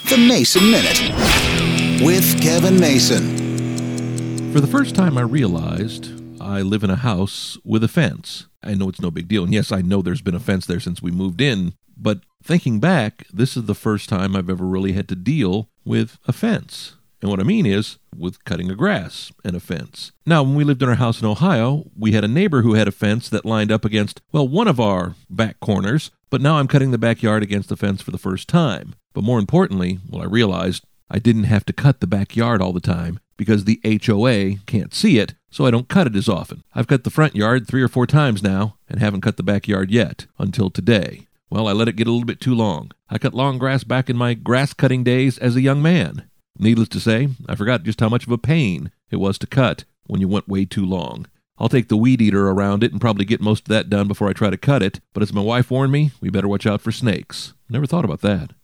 The Mason Minute with Kevin Mason. For the first time, I realized I live in a house with a fence. I know it's no big deal, and yes, I know there's been a fence there since we moved in, but thinking back, this is the first time I've ever really had to deal with a fence. And what I mean is, with cutting a grass and a fence. Now, when we lived in our house in Ohio, we had a neighbor who had a fence that lined up against, one of our back corners, but now I'm cutting the backyard against the fence for the first time. But more importantly, I realized I didn't have to cut the backyard all the time because the HOA can't see it, so I don't cut it as often. I've cut the front yard 3 or 4 times now and haven't cut the backyard yet, until today. I let it get a little bit too long. I cut long grass back in my grass cutting days as a young man. Needless to say, I forgot just how much of a pain it was to cut when you went way too long. I'll take the weed eater around it and probably get most of that done before I try to cut it, but as my wife warned me, we better watch out for snakes. Never thought about that.